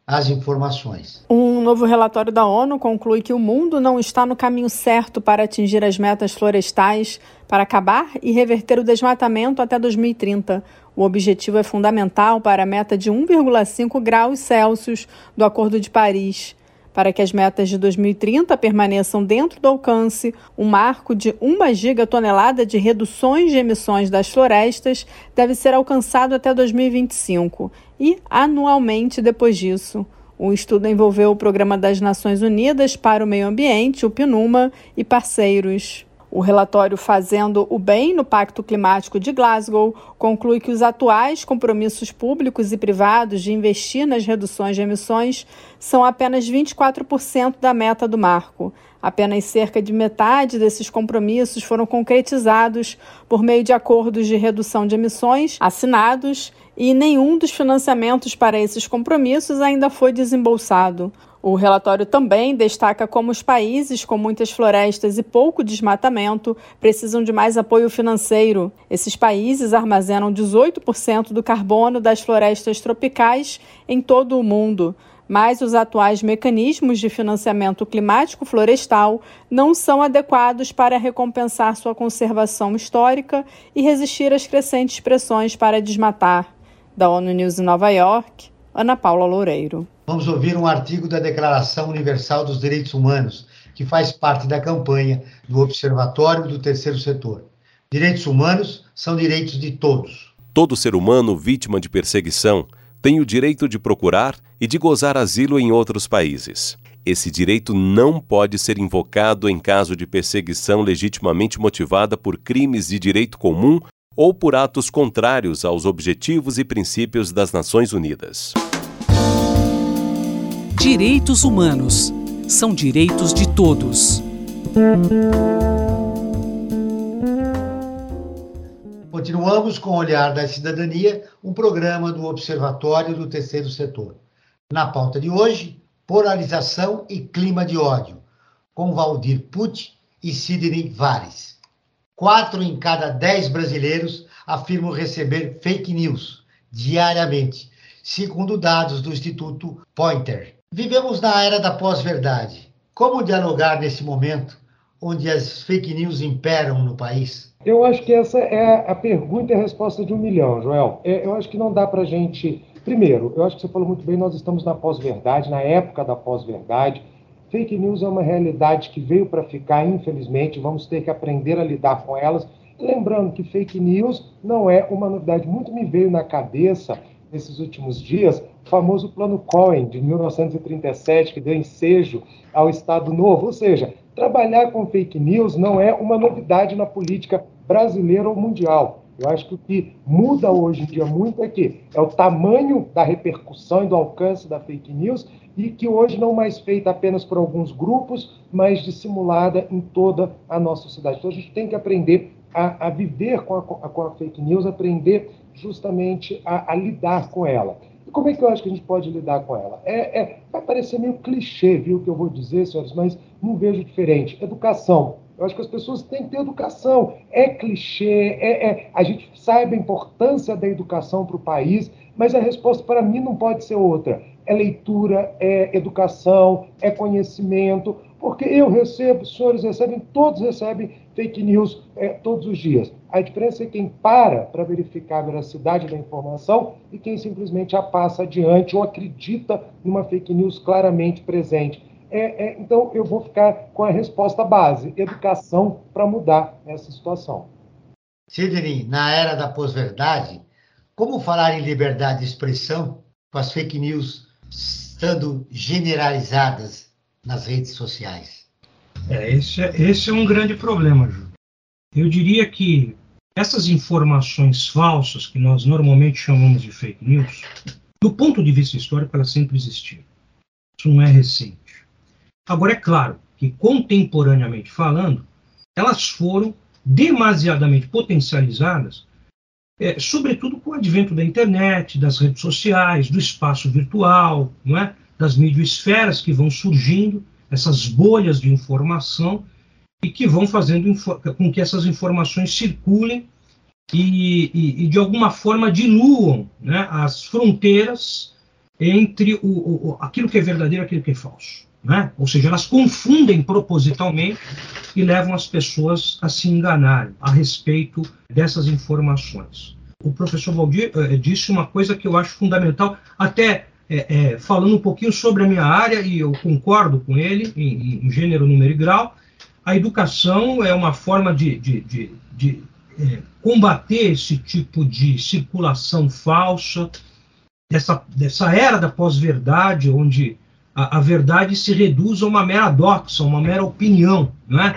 as informações. Um novo relatório da ONU conclui que o mundo não está no caminho certo para atingir as metas florestais para acabar e reverter o desmatamento até dois mil e trinta. O objetivo é fundamental para a meta de um vírgula cinco graus Celsius do Acordo de Paris. Para que as metas de dois mil e trinta permaneçam dentro do alcance, um marco de uma gigatonelada de reduções de emissões das florestas deve ser alcançado até dois mil e vinte e cinco e anualmente depois disso. O estudo envolveu o Programa das Nações Unidas para o Meio Ambiente, o PNUMA, e parceiros. O relatório Fazendo o Bem no Pacto Climático de Glasgow conclui que os atuais compromissos públicos e privados de investir nas reduções de emissões são apenas vinte e quatro por cento da meta do marco. Apenas cerca de metade desses compromissos foram concretizados por meio de acordos de redução de emissões assinados e nenhum dos financiamentos para esses compromissos ainda foi desembolsado. O relatório também destaca como os países com muitas florestas e pouco desmatamento precisam de mais apoio financeiro. Esses países armazenam dezoito por cento do carbono das florestas tropicais em todo o mundo, mas os atuais mecanismos de financiamento climático florestal não são adequados para recompensar sua conservação histórica e resistir às crescentes pressões para desmatar. Da ONU News em Nova York, Ana Paula Loureiro. Vamos ouvir um artigo da Declaração Universal dos Direitos Humanos, que faz parte da campanha do Observatório do Terceiro Setor. Direitos humanos são direitos de todos. Todo ser humano vítima de perseguição tem o direito de procurar e de gozar asilo em outros países. Esse direito não pode ser invocado em caso de perseguição legitimamente motivada por crimes de direito comum ou por atos contrários aos objetivos e princípios das Nações Unidas. Direitos humanos são direitos de todos. Continuamos com o Olhar da Cidadania, um programa do Observatório do Terceiro Setor. Na pauta de hoje, polarização e clima de ódio, com Valdir Pucci e Sidney Vares. Quatro em cada dez brasileiros afirmam receber fake news diariamente, segundo dados do Instituto Poynter. Vivemos na era da pós-verdade. Como dialogar nesse momento onde as fake news imperam no país? Eu acho que essa é a pergunta e a resposta de um milhão, Joel. Eu acho que não dá para a gente... Primeiro, eu acho que você falou muito bem, nós estamos na pós-verdade, na época da pós-verdade. Fake news é uma realidade que veio para ficar, infelizmente, vamos ter que aprender a lidar com elas. Lembrando que fake news não é uma novidade, muito me veio na cabeça nesses últimos dias, o famoso Plano Cohen, de mil novecentos e trinta e sete, que deu ensejo ao Estado Novo. Ou seja, trabalhar com fake news não é uma novidade na política brasileira ou mundial. Eu acho que o que muda hoje em dia muito é que é o tamanho da repercussão e do alcance da fake news e que hoje não mais feita apenas por alguns grupos, mas dissimulada em toda a nossa sociedade. Então a gente tem que aprender a, a viver com a, com a fake news, aprender justamente a, a lidar com ela. E como é que eu acho que a gente pode lidar com ela? É, é, vai parecer meio clichê, viu, o que eu vou dizer, senhores, mas não vejo diferente. Educação. Eu acho que as pessoas têm que ter educação. É clichê, é, é, a gente sabe a importância da educação para o país, mas a resposta para mim não pode ser outra. É leitura, é educação, é conhecimento, porque eu recebo, os senhores recebem, todos recebem fake news é, todos os dias. A diferença é quem para para verificar a veracidade da informação e quem simplesmente a passa adiante ou acredita numa fake news claramente presente. É, é, então, eu vou ficar com a resposta base, educação para mudar essa situação. Sidney, na era da pós-verdade, como falar em liberdade de expressão com as fake news estando generalizadas nas redes sociais? É, esse, é, esse é um grande problema, Ju. Eu diria que essas informações falsas, que nós normalmente chamamos de fake news, do ponto de vista histórico, elas sempre existiram. Isso não é recente. Agora, é claro que, contemporaneamente falando, elas foram demasiadamente potencializadas, é, sobretudo com o advento da internet, das redes sociais, do espaço virtual, não é? Das microesferas que vão surgindo, essas bolhas de informação, e que vão fazendo com que essas informações circulem e, e, e de alguma forma, diluam, né, as fronteiras entre o, o, aquilo que é verdadeiro e aquilo que é falso. Né? Ou seja, elas confundem propositalmente e levam as pessoas a se enganarem a respeito dessas informações. O professor Valdir eh, disse uma coisa que eu acho fundamental, até eh, eh, falando um pouquinho sobre a minha área, e eu concordo com ele, em, em gênero, número e grau. A educação é uma forma de, de, de, de eh, combater esse tipo de circulação falsa, dessa, dessa era da pós-verdade, onde a, a verdade se reduz a uma mera doxa, uma mera opinião, né?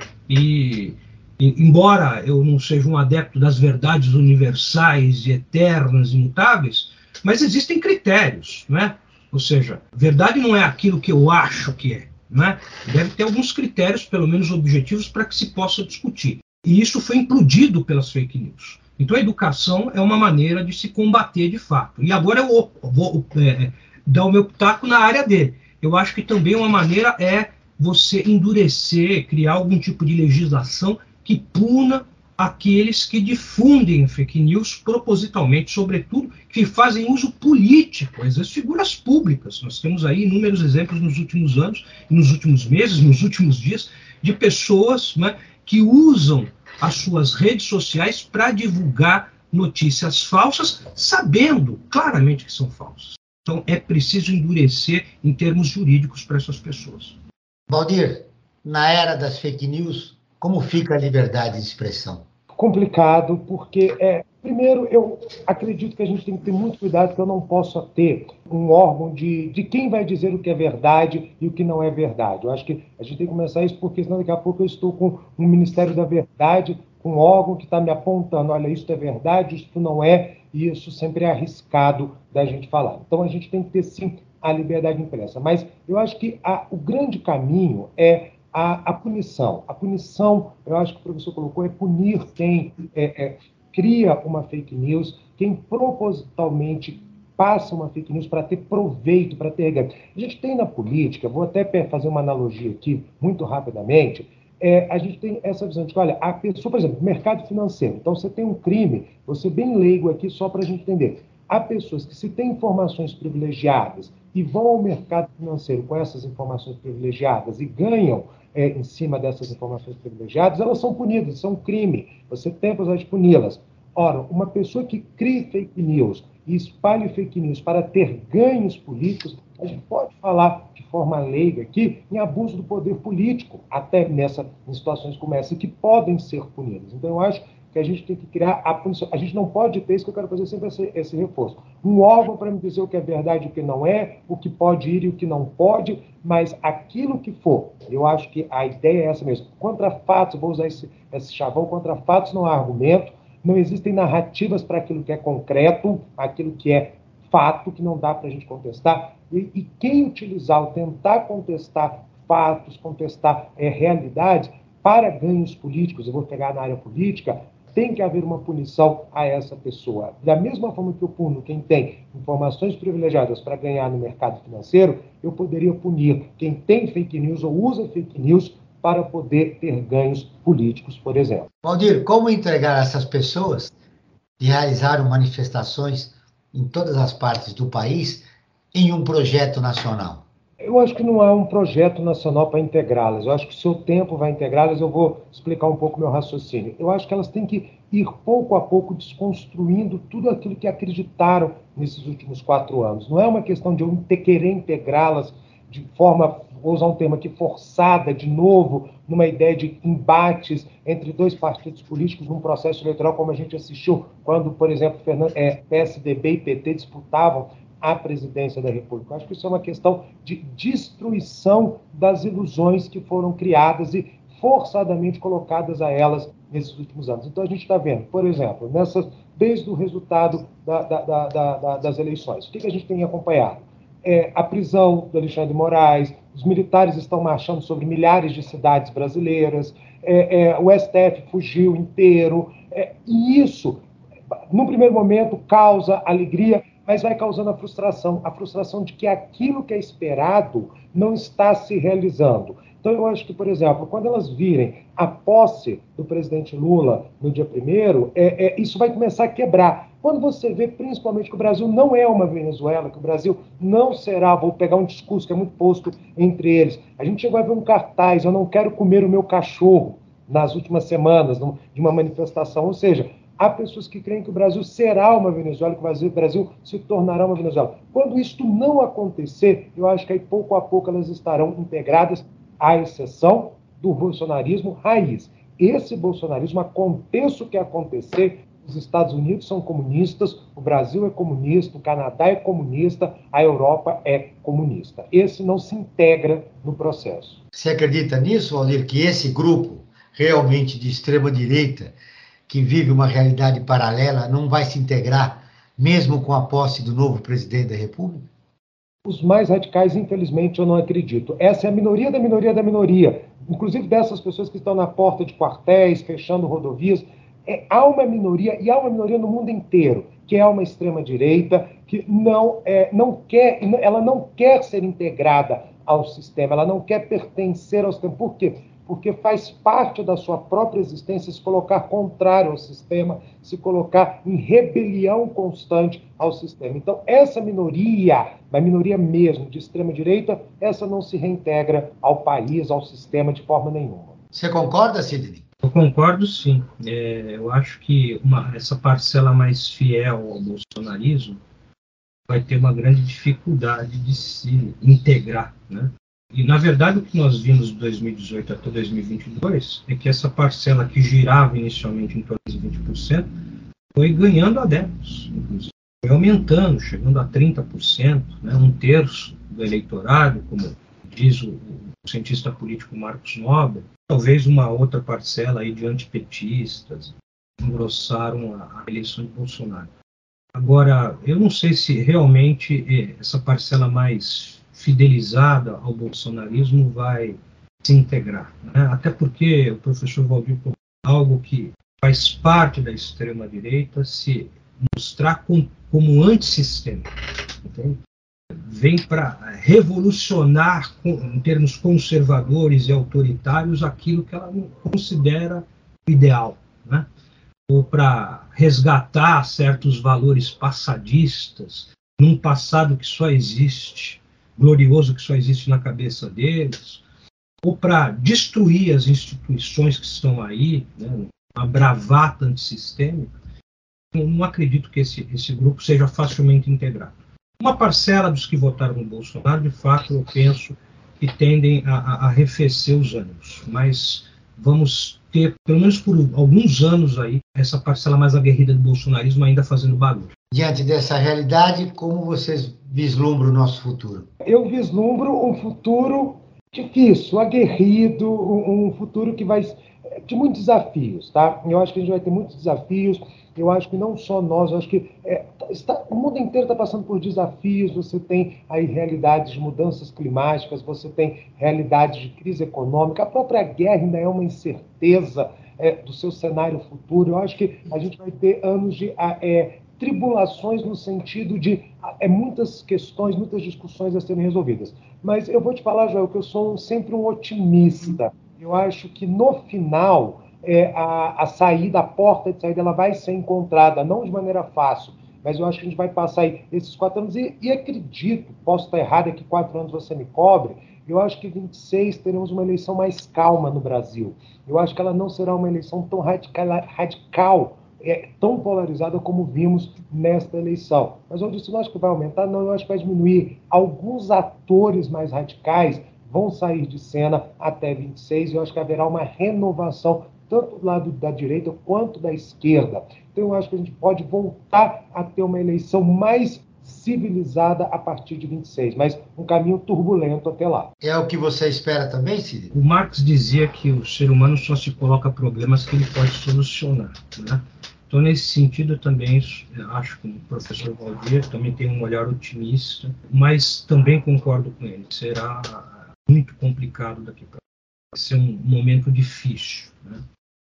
E, e embora eu não seja um adepto das verdades universais e eternas, imutáveis, mas existem critérios, né? Ou seja, verdade não é aquilo que eu acho que é, né? Deve ter alguns critérios, pelo menos objetivos, para que se possa discutir. E isso foi implodido pelas fake news. Então a educação é uma maneira de se combater de fato. E agora eu vou é, dar o meu pitaco na área dele. Eu acho que também uma maneira é você endurecer, criar algum tipo de legislação que puna aqueles que difundem fake news propositalmente, sobretudo que fazem uso político, às vezes figuras públicas. Nós temos aí inúmeros exemplos nos últimos anos, nos últimos meses, nos últimos dias, de pessoas, né, que usam as suas redes sociais para divulgar notícias falsas, sabendo claramente que são falsas. Então é preciso endurecer em termos jurídicos para essas pessoas. Valdir, na era das fake news, como fica a liberdade de expressão? Complicado, porque, é, primeiro, eu acredito que a gente tem que ter muito cuidado, que eu não possa ter um órgão de, de quem vai dizer o que é verdade e o que não é verdade. Eu acho que a gente tem que começar isso, porque senão daqui a pouco eu estou com um Ministério da Verdade, com um órgão que está me apontando, olha, isso é verdade, isso não é, e isso sempre é arriscado da gente falar. Então a gente tem que ter, sim, a liberdade de imprensa. Mas eu acho que a, o grande caminho é A, a punição. A punição, eu acho que o professor colocou, é punir quem é, é, cria uma fake news, quem propositalmente passa uma fake news para ter proveito, para ter ganho. A gente tem na política, vou até fazer uma analogia aqui, muito rapidamente, é, a gente tem essa visão de que, olha, a pessoa, por exemplo, mercado financeiro. Então, você tem um crime, vou ser bem leigo aqui só para a gente entender. Há pessoas que, se têm informações privilegiadas e vão ao mercado financeiro com essas informações privilegiadas e ganham É, em cima dessas informações privilegiadas, elas são punidas, são um crime. Você tem a possibilidade de puni-las. Ora, uma pessoa que cria fake news e espalha fake news para ter ganhos políticos, a gente pode falar de forma leiga aqui em abuso do poder político, até nessa, em situações como essa, que podem ser punidas. Então, eu acho que a gente tem que criar a punição. A gente não pode ter, isso que eu quero fazer sempre, esse, esse reforço. Um órgão para me dizer o que é verdade e o que não é, o que pode ir e o que não pode, mas aquilo que for, eu acho que a ideia é essa mesmo. Contra fatos, vou usar esse, esse chavão, contra fatos não há argumento, não existem narrativas para aquilo que é concreto, aquilo que é fato, que não dá para a gente contestar, e, e quem utilizar ou tentar contestar fatos, contestar é, realidades, para ganhos políticos, eu vou pegar na área política, tem que haver uma punição a essa pessoa. Da mesma forma que eu puno quem tem informações privilegiadas para ganhar no mercado financeiro, eu poderia punir quem tem fake news ou usa fake news para poder ter ganhos políticos, por exemplo. Valdir, como entregar essas pessoas que realizaram manifestações em todas as partes do país em um projeto nacional? Eu acho que não há um projeto nacional para integrá-las. Eu acho que o seu tempo vai integrá-las. Eu vou explicar um pouco o meu raciocínio. Eu acho que elas têm que ir pouco a pouco desconstruindo tudo aquilo que acreditaram nesses últimos quatro anos. Não é uma questão de eu querer integrá-las de forma, vou usar um termo aqui, forçada, de novo, numa ideia de embates entre dois partidos políticos num processo eleitoral, como a gente assistiu quando, por exemplo, P S D B e P T disputavam a presidência da República. Eu acho que isso é uma questão de destruição das ilusões que foram criadas e forçadamente colocadas a elas nesses últimos anos. Então a gente está vendo, por exemplo, nessas, desde o resultado da, da, da, da, das eleições, o que, que a gente tem acompanhado? É, a prisão do Alexandre de Moraes, os militares estão marchando sobre milhares de cidades brasileiras, é, é, o S T F fugiu inteiro, é, e isso, no primeiro momento, causa alegria, mas vai causando a frustração, a frustração de que aquilo que é esperado não está se realizando. Então, eu acho que, por exemplo, quando elas virem a posse do presidente Lula no dia primeiro, é, é, isso vai começar a quebrar. Quando você vê, principalmente, que o Brasil não é uma Venezuela, que o Brasil não será, vou pegar um discurso que é muito posto entre eles, a gente chegou a ver um cartaz, eu não quero comer o meu cachorro, nas últimas semanas, de uma manifestação, ou seja, há pessoas que creem que o Brasil será uma Venezuela, que o Brasil, o Brasil se tornará uma Venezuela. Quando isto não acontecer, eu acho que aí pouco a pouco elas estarão integradas, à exceção do bolsonarismo raiz. Esse bolsonarismo, aconteça o que acontecer, os Estados Unidos são comunistas, o Brasil é comunista, o Canadá é comunista, a Europa é comunista. Esse não se integra no processo. Você acredita nisso, Valdir, que esse grupo realmente de extrema-direita, que vive uma realidade paralela, não vai se integrar, mesmo com a posse do novo presidente da República? Os mais radicais, infelizmente, eu não acredito. Essa é a minoria da minoria da minoria. Inclusive dessas pessoas que estão na porta de quartéis, fechando rodovias. É, há uma minoria, e há uma minoria no mundo inteiro, que é uma extrema-direita, que não, é, não quer, ela não quer ser integrada ao sistema, ela não quer pertencer ao sistema. Por quê? Porque faz parte da sua própria existência se colocar contrário ao sistema, se colocar em rebelião constante ao sistema. Então, essa minoria, uma minoria mesmo de extrema-direita, essa não se reintegra ao país, ao sistema de forma nenhuma. Você concorda, Sidney? Eu concordo, sim. É, eu acho que uma, essa parcela mais fiel ao bolsonarismo vai ter uma grande dificuldade de se integrar, né? E, na verdade, o que nós vimos de dois mil e dezoito até dois mil e vinte e dois é que essa parcela que girava inicialmente em torno de vinte por cento foi ganhando adeptos, inclusive. Foi aumentando, chegando a trinta por cento, né, um terço do eleitorado, como diz o, o cientista político Marcos Nobre. Talvez uma outra parcela aí de antipetistas engrossaram a, a eleição de Bolsonaro. Agora, eu não sei se realmente essa parcela mais fidelizada ao bolsonarismo vai se integrar, né? Até porque o professor Valdir colocou algo que faz parte da extrema-direita se mostrar com, como antissistema, entende? Vem para revolucionar, em termos conservadores e autoritários, aquilo que ela não considera ideal, né? Ou para resgatar certos valores passadistas num passado que só existe, glorioso que só existe na cabeça deles, ou para destruir as instituições que estão aí, né, uma bravata antissistêmica. Eu não acredito que esse, esse grupo seja facilmente integrado. Uma parcela dos que votaram no Bolsonaro, de fato, eu penso que tendem a, a, a arrefecer os ânimos, mas vamos ter, pelo menos por alguns anos aí, essa parcela mais aguerrida do bolsonarismo ainda fazendo barulho. Diante dessa realidade, como vocês vislumbram o nosso futuro? Eu vislumbro um futuro difícil, aguerrido, um futuro que vai de muitos desafios, tá? Eu acho que a gente vai ter muitos desafios. Eu acho que não só nós, eu acho que é, está, o mundo inteiro está passando por desafios. Você tem aí realidades de mudanças climáticas, você tem realidades de crise econômica, a própria guerra ainda é uma incerteza é, do seu cenário futuro. Eu acho que a gente vai ter anos de é, tribulações no sentido de é, muitas questões, muitas discussões a serem resolvidas. Mas eu vou te falar, Joel, que eu sou um, sempre um otimista. Eu acho que no final É, a, a saída, a porta de saída, ela vai ser encontrada, não de maneira fácil, mas eu acho que a gente vai passar aí esses quatro anos, e, e acredito, posso estar errado, é que quatro anos você me cobre, eu acho que vinte e seis teremos uma eleição mais calma no Brasil. Eu acho que ela não será uma eleição tão radical, radical é, tão polarizada como vimos nesta eleição. Mas eu disse, não acho que vai aumentar, não, eu acho que vai diminuir. Alguns atores mais radicais vão sair de cena até vinte e seis, e eu acho que haverá uma renovação tanto do lado da direita quanto da esquerda. Então, eu acho que a gente pode voltar a ter uma eleição mais civilizada a partir de vinte e seis, mas um caminho turbulento até lá. É o que você espera também, Cid? O Marx dizia que o ser humano só se coloca problemas que ele pode solucionar, né? Então, nesse sentido, eu também acho que o professor Valdir também tem um olhar otimista, mas também concordo com ele. Será muito complicado daqui para frente. Vai ser um momento difícil, né?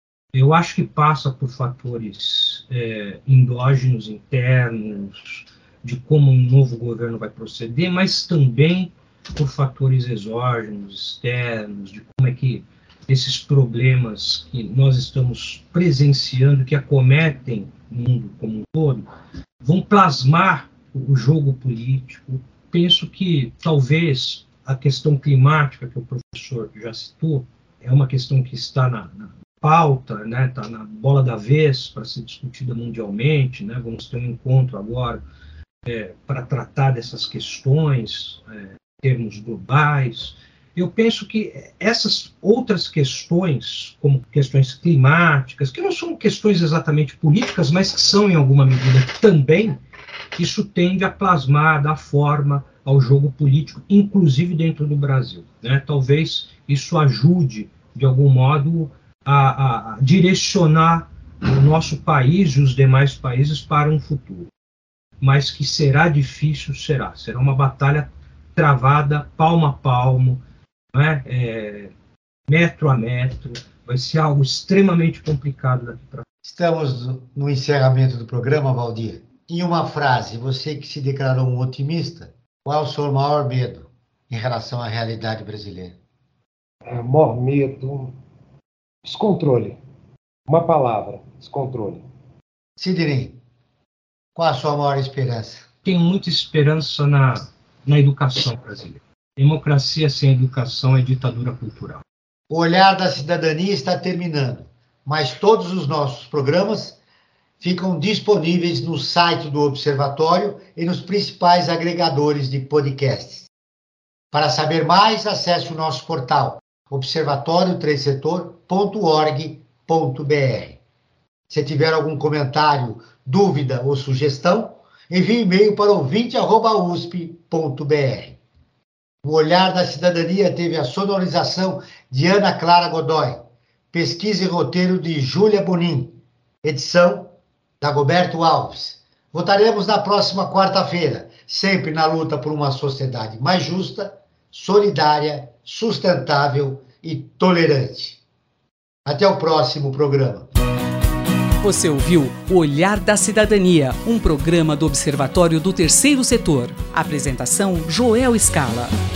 Eu acho que passa por fatores é, endógenos, internos, de como um novo governo vai proceder, mas também por fatores exógenos, externos, de como é que esses problemas que nós estamos presenciando, que acometem no mundo como um todo, vão plasmar o jogo político. Penso que talvez a questão climática, que o professor já citou, é uma questão que está na, na pauta, né, está na bola da vez para ser discutida mundialmente, né, vamos ter um encontro agora é, para tratar dessas questões é, em termos globais. Eu penso que essas outras questões, como questões climáticas, que não são questões exatamente políticas, mas que são, em alguma medida, também, isso tende a plasmar, dar forma ao jogo político, inclusive dentro do Brasil, né? Talvez isso ajude, de algum modo, a, a direcionar o nosso país e os demais países para um futuro. Mas que será difícil, será. Será uma batalha travada, palmo a palmo, né? É, metro a metro. Vai ser algo extremamente complicado daqui para frente. Estamos no encerramento do programa, Valdir. Em uma frase, você que se declarou um otimista, qual é o seu maior medo em relação à realidade brasileira? É, maior medo... Descontrole. Uma palavra, descontrole. Sidney, qual a sua maior esperança? Tenho muita esperança na, na educação brasileira. Democracia sem educação é ditadura cultural. O Olhar da Cidadania está terminando, mas todos os nossos programas ficam disponíveis no site do Observatório e nos principais agregadores de podcasts. Para saber mais, acesse o nosso portal observatório três setor ponto org ponto br. Se tiver algum comentário, dúvida ou sugestão, envie e-mail para ouvinte arroba usp ponto br. O Olhar da Cidadania teve a sonorização de Ana Clara Godoy, pesquisa e roteiro de Júlia Bonin, edição Dagoberto Alves. Votaremos na próxima quarta-feira, sempre na luta por uma sociedade mais justa, solidária, sustentável e tolerante. Até o próximo programa. Você ouviu O Olhar da Cidadania, um programa do Observatório do Terceiro Setor. Apresentação: Joel Scala.